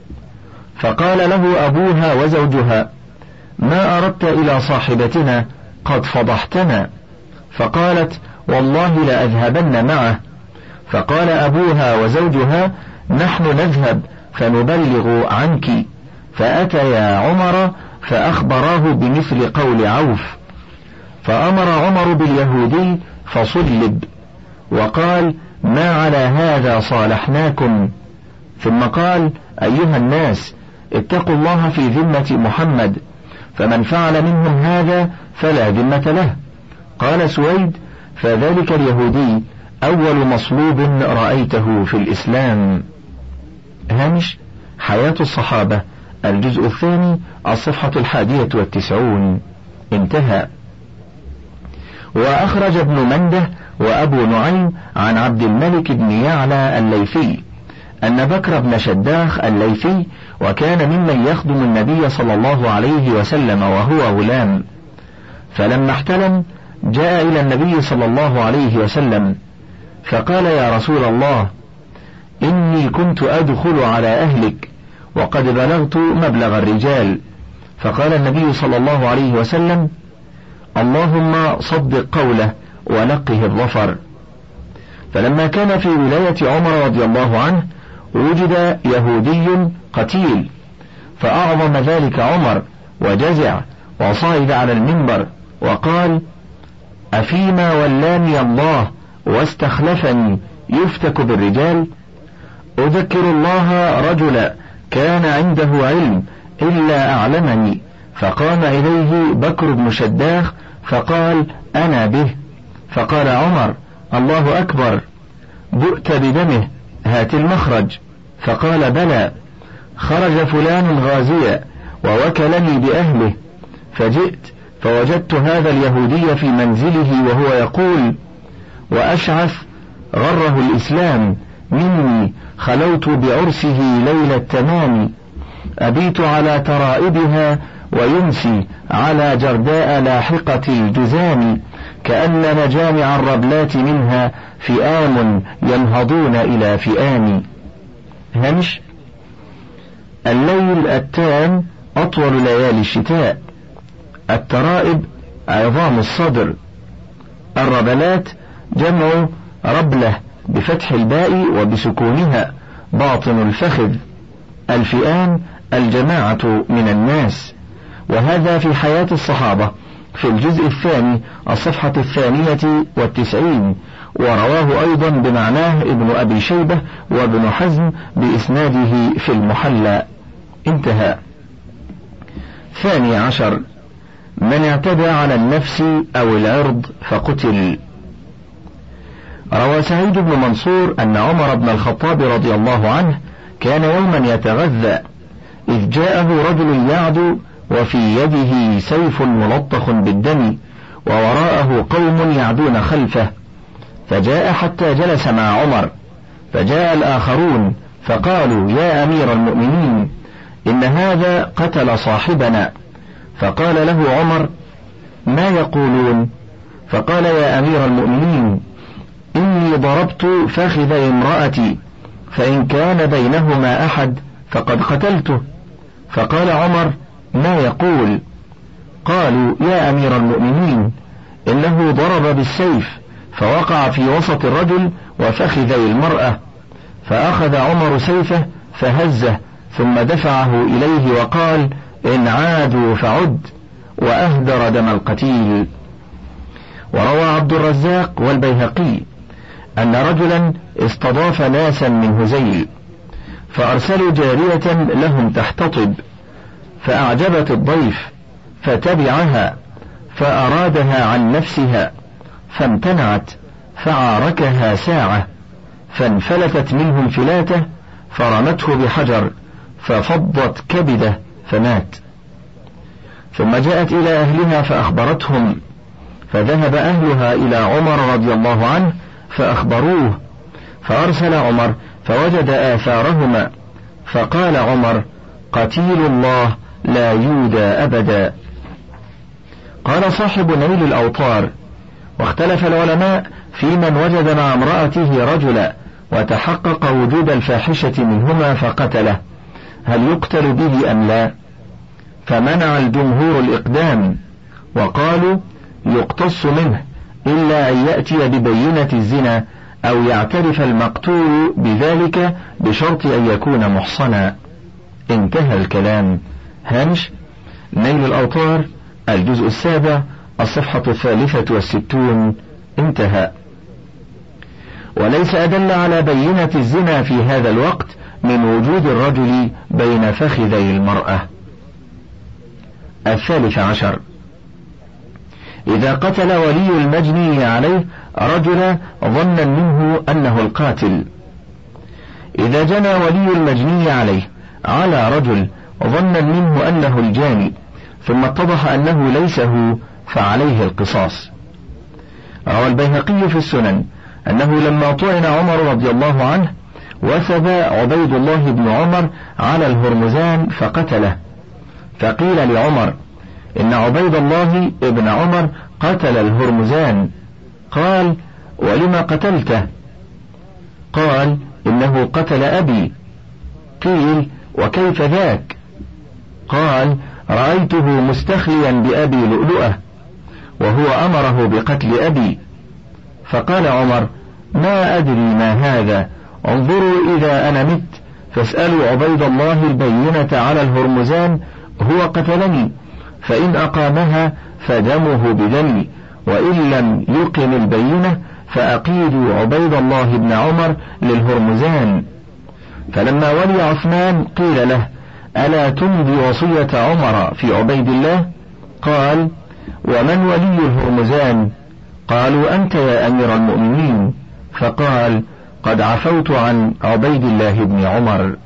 فقال له أبوها وزوجها: ما أردت إلى صاحبتنا؟ قد فضحتنا. فقالت: والله لأذهبن معه. فقال أبوها وزوجها: نحن نذهب فنبلغ عنك. فأتيا عمر فأخبراه بمثل قول عوف، فأمر عمر باليهودي فصلب وقال: ما على هذا صالحناكم. ثم قال: أيها الناس، اتقوا الله في ذمة محمد، فمن فعل منهم هذا فلا ذمة له. قال سويد: فذلك اليهودي أول مصلوب رأيته في الإسلام. هامش حياة الصحابة، الجزء الثاني، الصفحة 91. انتهى. وأخرج ابن منده وأبو نعيم عن عبد الملك بن يعلى الليثي أن بكر بن شداخ الليثي، وكان ممن يخدم النبي صلى الله عليه وسلم وهو غلام، فلما احتلم جاء إلى النبي صلى الله عليه وسلم فقال: يا رسول الله، إني كنت أدخل على أهلك وقد بلغت مبلغ الرجال. فقال النبي صلى الله عليه وسلم: اللهم صدق قوله ولقه الظفر. فلما كان في ولاية عمر رضي الله عنه وجد يهودي قتيل، فأعظم ذلك عمر وجزع وصعد على المنبر وقال: أفيما ولاني الله واستخلفني يفتك بالرجال؟ أذكر الله رجلا كان عنده علم إلا أعلمني. فقام إليه بكر بن شداخ فقال: أنا به. فقال عمر: الله أكبر، بؤت بدمه، هات المخرج. فقال: بلى. خرج فلان غازيا ووكلني بأهله، فجئت فوجدت هذا اليهودي في منزله وهو يقول: وأشعث غره الإسلام مني خلوت بعرسه ليل التمام أبيت على ترائبها ويمسي على جرداء لاحقة الجزام كأن مجامع الربلات منها فئام ينهضون إلى فئام. هامش: الليل التام أطول ليالي الشتاء. الترائب عظام الصدر. الربلات جمع ربلة بفتح الباء وبسكونها باطن الفخذ. الفئام الجماعة من الناس. وهذا في حياة الصحابة في الجزء الثاني الصفحة 92، ورواه أيضا بمعناه ابن أبي شيبة وابن حزم بإسناده في المحلى. انتهى. 12. من اعتدى على النفس أو العرض فقتل. روى سعيد بن منصور أن عمر بن الخطاب رضي الله عنه كان يوما يتغذى إذ جاءه رجل يعدو وفي يده سيف ملطخ بالدم ووراءه قوم يعدون خلفه، فجاء حتى جلس مع عمر، فجاء الآخرون فقالوا: يا أمير المؤمنين، إن هذا قتل صاحبنا. فقال له عمر: ما يقولون؟ فقال: يا أمير المؤمنين، إني ضربت فخذ امرأتي، فإن كان بينهما أحد فقد قتلته. فقال عمر: ما يقول؟ قالوا: يا أمير المؤمنين، إنه ضرب بالسيف فوقع في وسط الرجل وفخذي المرأة، فأخذ عمر سيفه فهزه ثم دفعه إليه وقال: إن عادوا فعد، وأهدر دم القتيل. وروى عبد الرزاق والبيهقي أن رجلا استضاف ناسا من هزيل فأرسلوا جارية لهم تحتطب، فأعجبت الضيف فتبعها فأرادها عن نفسها فامتنعت، فعاركها ساعة فانفلتت منه انفلاته فرمته بحجر ففضت كبده فمات. ثم جاءت إلى أهلها فأخبرتهم، فذهب أهلها إلى عمر رضي الله عنه فأخبروه، فأرسل عمر فوجد آثارهما، فقال عمر: قتيل الله لا يودى أبدا. قال صاحب نيل الأوطار: واختلف العلماء في من وجد مع امرأته رجلا وتحقق وجود الفاحشة منهما فقتله، هل يقتل به أم لا؟ فمنع الجمهور الإقدام، وقالوا: يقتص منه إلا أن يأتي ببينة الزنا أو يعترف المقتول بذلك بشرط أن يكون محصنا. انتهى الكلام. هامش: نيل الأوطار الجزء 7 الصفحة 63. انتهى. وليس أدل على بينة الزنا في هذا الوقت من وجود الرجل بين فخذي المرأة. 13. إذا قتل ولي المجني عليه رجلا ظنا منه أنه القاتل. إذا جنى ولي المجني عليه على رجل ظنا منه أنه الجاني ثم اتضح أنه ليس هو فعليه القصاص. روى البيهقي في السنن أنه لما طعن عمر رضي الله عنه وثب عبيد الله بن عمر على الهرمزان فقتله، فقيل لعمر: إن عبيد الله ابن عمر قتل الهرمزان. قال: ولما قتلته؟ قال: إنه قتل أبي. قيل: وكيف ذاك؟ قال: رأيته مستخليا بأبي لؤلؤة وهو أمره بقتل أبي. فقال عمر: ما أدري ما هذا، انظروا إذا أنا مت فاسألوا عبيد الله البينة على الهرمزان، هو قتلني، فإن أقامها فدمه بدمي، وإن لم يقم البينة فأقيدوا عبيد الله بن عمر للهرمزان. فلما ولي عثمان قيل له: ألا تمضي وصية عمر في عبيد الله؟ قال: ومن ولي الهرمزان؟ قالوا: أنت يا أمير المؤمنين. فقال: قد عفوت عن عبيد الله بن عمر.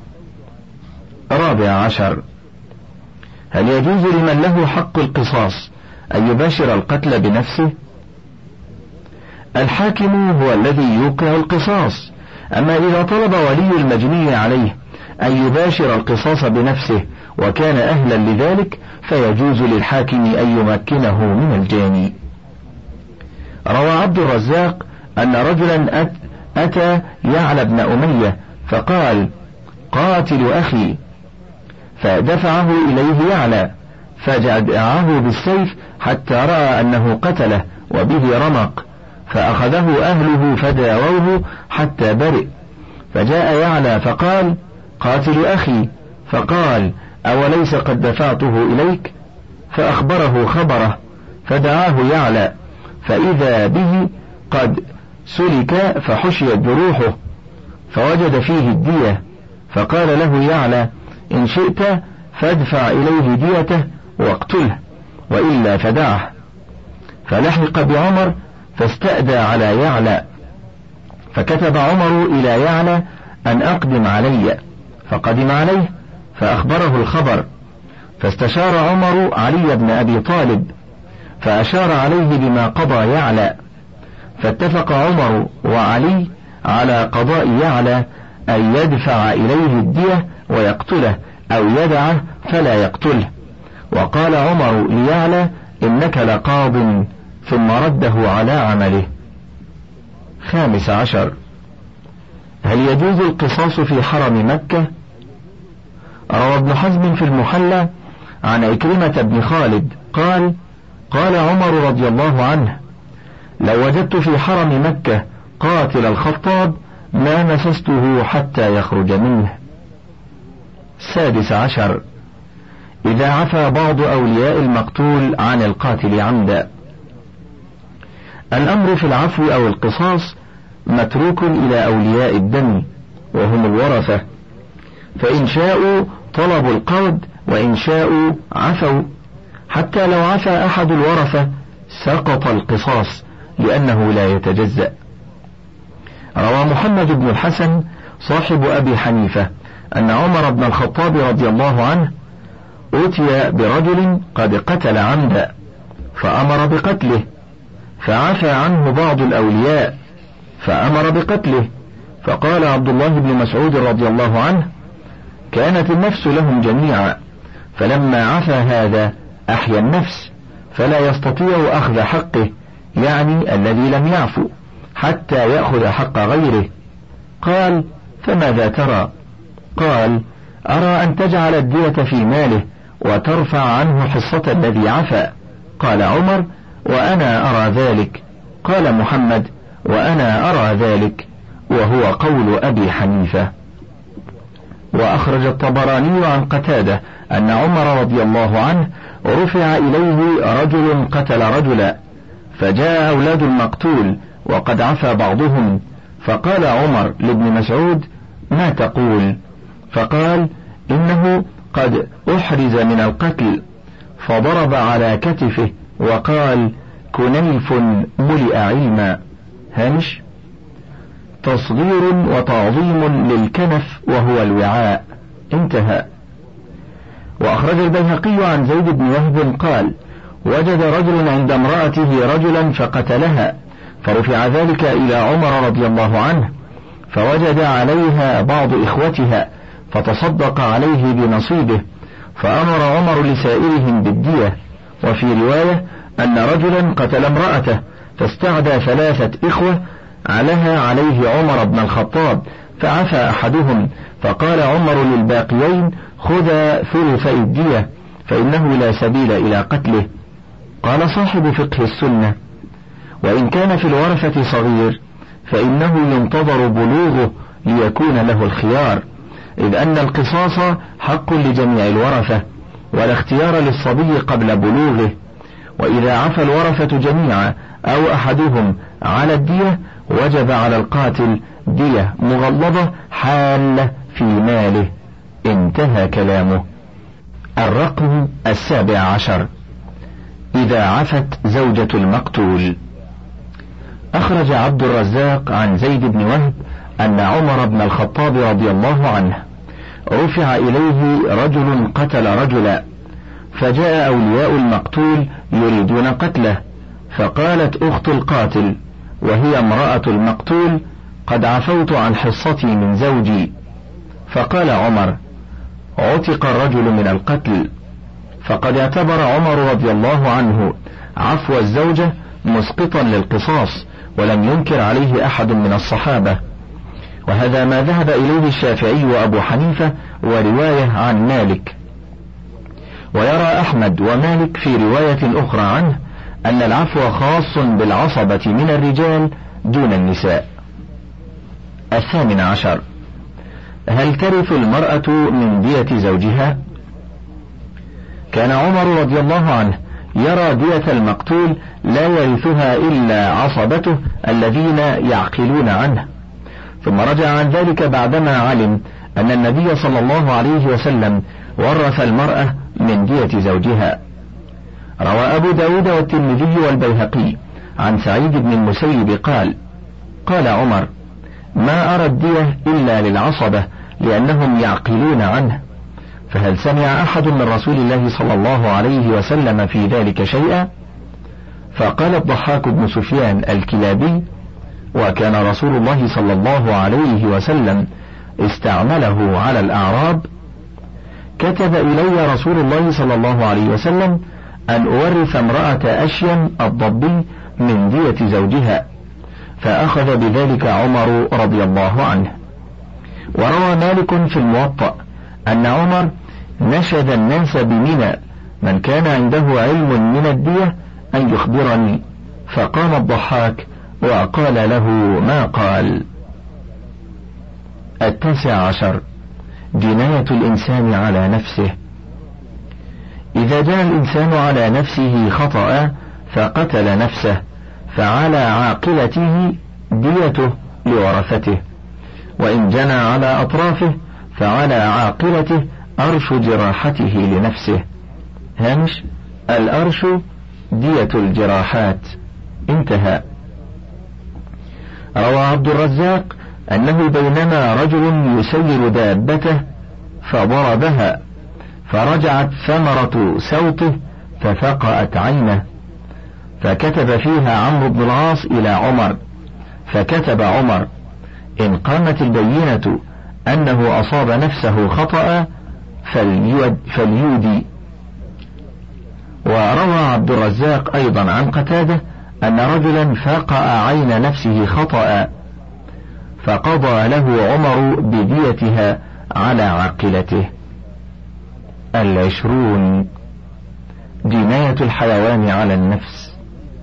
14. هل يجوز لمن له حق القصاص أن يباشر القتل بنفسه؟ الحاكم هو الذي يوقع القصاص. أما إذا طلب ولي المجني عليه أن يباشر القصاص بنفسه وكان أهلا لذلك فيجوز للحاكم أن يمكنه من الجاني. روى عبد الرزاق أن رجلا أتى يعلى بن أمية فقال: قاتل أخي، فدفعه إليه يعلى فجدعه بالسيف حتى رأى أنه قتله وبه رمق، فأخذه أهله فداووه حتى برئ، فجاء يعلى فقال: قاتل أخي، فقال: أوليس قد دفعته إليك؟ فأخبره خبره، فدعاه يعلى فإذا به قد سلك فحشيت جروحه فوجد فيه الدية، فقال له يعلى: إن شئت فادفع إليه ديته واقتله، وإلا فدعه. فلحق بعمر فاستأدى على يعلى، فكتب عمر إلى يعلى أن أقدم علي، فقدم عليه فأخبره الخبر، فاستشار عمر علي بن أبي طالب فأشار عليه بما قضى يعلى، فاتفق عمر وعلي على قضاء يعلى أن يدفع إليه الدية ويقتله أو يدعه فلا يقتله. وقال عمر ليعلى: إنك لقاض، ثم رده على عمله. 15. هل يجوز القصاص في حرم مكة؟ روى ابن حزم في المحلى عن عكرمة بن خالد قال: قال عمر رضي الله عنه: لو وجدت في حرم مكة قاتل الخطاب ما مسسته حتى يخرج منه. 16. إذا عفى بعض أولياء المقتول عن القاتل عمدا. الأمر في العفو أو القصاص متروك إلى أولياء الدم وهم الورثة، فإن شاءوا طلبوا القود وإن شاءوا عفوا، حتى لو عفى أحد الورثة سقط القصاص لأنه لا يتجزأ. روى محمد بن الحسن صاحب أبي حنيفة أن عمر بن الخطاب رضي الله عنه أتي برجل قد قتل عمدا فأمر بقتله، فعفى عنه بعض الأولياء فأمر بقتله، فقال عبد الله بن مسعود رضي الله عنه: كانت النفس لهم جميعا، فلما عفى هذا أحيا النفس، فلا يستطيع أخذ حقه، يعني الذي لم يعفو، حتى يأخذ حق غيره. قال: فماذا ترى؟ قال: أرى أن تجعل الدية في ماله وترفع عنه حصة الذي عفى. قال عمر: وأنا أرى ذلك. قال محمد: وأنا أرى ذلك، وهو قول أبي حنيفة. وأخرج الطبراني عن قتادة أن عمر رضي الله عنه رفع إليه رجل قتل رجلا، فجاء أولاد المقتول وقد عفى بعضهم، فقال عمر لابن مسعود: ما تقول؟ فقال: إنه قد أحرز من القتل، فضرب على كتفه وقال: كنيف ملئ علما. هامش: تصغير وتعظيم للكنف وهو الوعاء. انتهى. وأخرج البيهقي عن زيد بن وهب قال: وجد رجل عند امرأته رجلا فقتلها، فرفع ذلك إلى عمر رضي الله عنه، فوجد عليها بعض إخوتها فتصدق عليه بنصيبه، فأمر عمر لسائرهم بالدية. وفي رواية أن رجلا قتل امرأته فاستعدى 3 إخوة علها عليه عمر بن الخطاب، فعفى أحدهم، فقال عمر للباقيين: خذا ثلثي الدية، فإنه لا سبيل إلى قتله. قال صاحب فقه السنة: وإن كان في الورثة صغير فإنه ينتظر بلوغه ليكون له الخيار، إذ أن القصاص حق لجميع الورثة، ولا اختيار للصبي قبل بلوغه. وإذا عفى الورثة جميعا أو أحدهم على الدية وجب على القاتل دية مغلظة حالة في ماله. انتهى كلامه. الرقم 17. إذا عفت زوجة المقتول. أخرج عبد الرزاق عن زيد بن وهب أن عمر بن الخطاب رضي الله عنه رفع إليه رجل قتل رجلا، فجاء أولياء المقتول يريدون قتله، فقالت أخت القاتل: وهي امرأة المقتول: قد عفوت عن حصتي من زوجي. فقال عمر: عتق الرجل من القتل. فقد اعتبر عمر رضي الله عنه عفو الزوجة مسقطا للقصاص، ولم ينكر عليه أحد من الصحابة، وهذا ما ذهب إليه الشافعي وأبو حنيفة ورواية عن مالك. ويرى أحمد ومالك في رواية أخرى عنه أن العفو خاص بالعصبة من الرجال دون النساء. 18. هل ترث المرأة من دية زوجها؟ كان عمر رضي الله عنه يرى دية المقتول لا يرثها إلا عصبته الذين يعقلون عنه، ثم رجع عن ذلك بعدما علم أن النبي صلى الله عليه وسلم ورث المرأة من دية زوجها. روى أبو داود والترمذي والبيهقي عن سعيد بن المسيب قال: قال عمر: ما أرى الدية إلا للعصبة لأنهم يعقلون عنه. فهل سمع أحد من رسول الله صلى الله عليه وسلم في ذلك شيئا؟ فقال الضحاك بن سفيان الكلابي: وكان رسول الله صلى الله عليه وسلم استعمله على الأعراب. كتب إلي رسول الله صلى الله عليه وسلم أن أورث امرأة أشيم الضبي من دية زوجها، فأخذ بذلك عمر رضي الله عنه. وروى مالك في الموطأ أن عمر نشد الناس بمنى: من كان عنده علم من الدية أن يخبرني. فقام الضحاك وقال له ما قال. 19. جناية الإنسان على نفسه. إذا جنى الإنسان على نفسه خطأ فقتل نفسه، فعلى عاقلته ديته لورثته، وإن جنى على أطرافه فعلى عاقلته أرش جراحته لنفسه. هامش: الأرش دية الجراحات. انتهى. روى عبد الرزاق أنه بينما رجل يسير دابته فضربها فرجعت ثمرة سوطه ففقأت عينه، فكتب فيها عمرو بن العاص إلى عمر، فكتب عمر: إن قامت البينة أنه أصاب نفسه خطأ فليودي. وروى عبد الرزاق أيضا عن قتادة أن رجلا فقأ عين نفسه خطأ فقضى له عمر بديتها على عاقلته. 20. جناية الحيوان على النفس.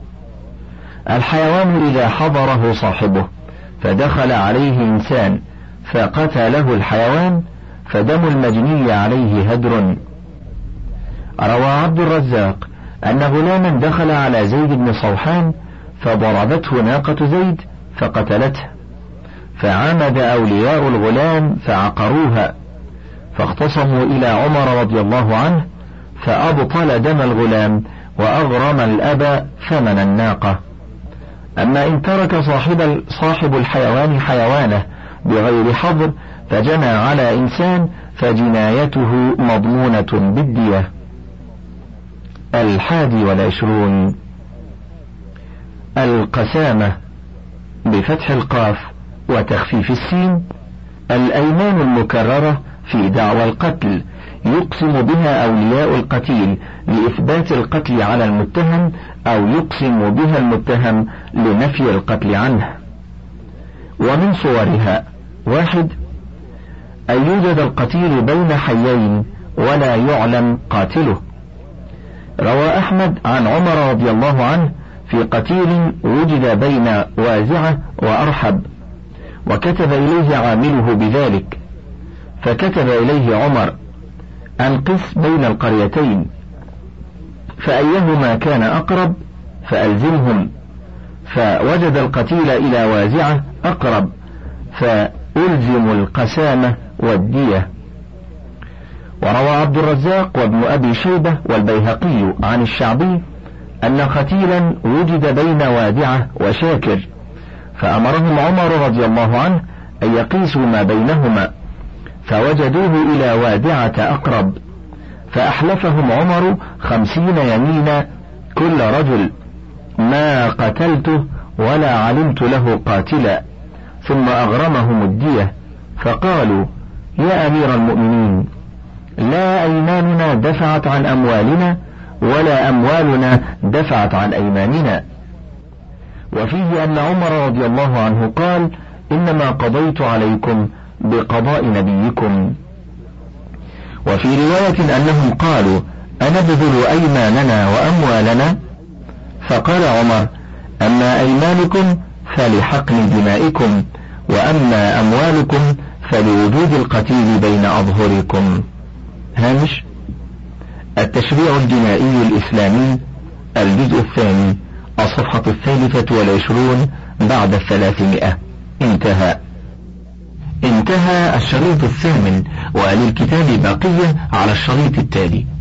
الحيوان إذا حضره صاحبه فدخل عليه إنسان فقتله الحيوان فدم المجني عليه هدر. روى عبد الرزاق أن غلاما دخل على زيد بن صوحان فضربته ناقة زيد فقتلته، فعمد أولياء الغلام فعقروها، فاختصموا إلى عمر رضي الله عنه فأبطل دم الغلام وأغرم الأب ثمن الناقة. أما إن ترك صاحب الحيوان حيوانه بغير حظر فجنى على إنسان فجنايته مضمونة بالدية. 21. القسامة بفتح القاف وتخفيف السين. الأيمان المكررة في دعوى القتل يقسم بها أولياء القتيل لإثبات القتل على المتهم، أو يقسم بها المتهم لنفي القتل عنه. ومن صورها: 1. أن يوجد القتيل بين حيين ولا يعلم قاتله. روى أحمد عن عمر رضي الله عنه في قتيل وجد بين وازعة وأرحب، وكتب إليه عامله بذلك، فكتب إليه عمر: أنقص بين القريتين، فأيهما كان أقرب فألزمهم، فوجد القتيل إلى وازعة أقرب فألزم القسامة والدية. وروى عبد الرزاق وابن أبي شيبة والبيهقي عن الشعبي أن قتيلا وجد بين وادعة وشاكر، فأمرهم عمر رضي الله عنه أن يقيسوا ما بينهما، فوجدوه إلى وادعة أقرب، فأحلفهم عمر 50 يمينا كل رجل: ما قتلته ولا علمت له قاتلا، ثم أغرمهم الدية، فقالوا: يا أمير المؤمنين، لا أيماننا دفعت عن أموالنا ولا أموالنا دفعت عن أيماننا. وفيه أن عمر رضي الله عنه قال: إنما قضيت عليكم بقضاء نبيكم. وفي رواية أنهم قالوا: أنبذل أيماننا وأموالنا؟ فقال عمر: أما أيمانكم فلحقن دمائكم، وأما أموالكم فلوجود القتيل بين أظهركم. هامش: التشريع الجنائي الإسلامي، الجزء الثاني، الصفحة 23 بعد 300. انتهى الشريط الثامن، وللكتاب بقية على الشريط التالي.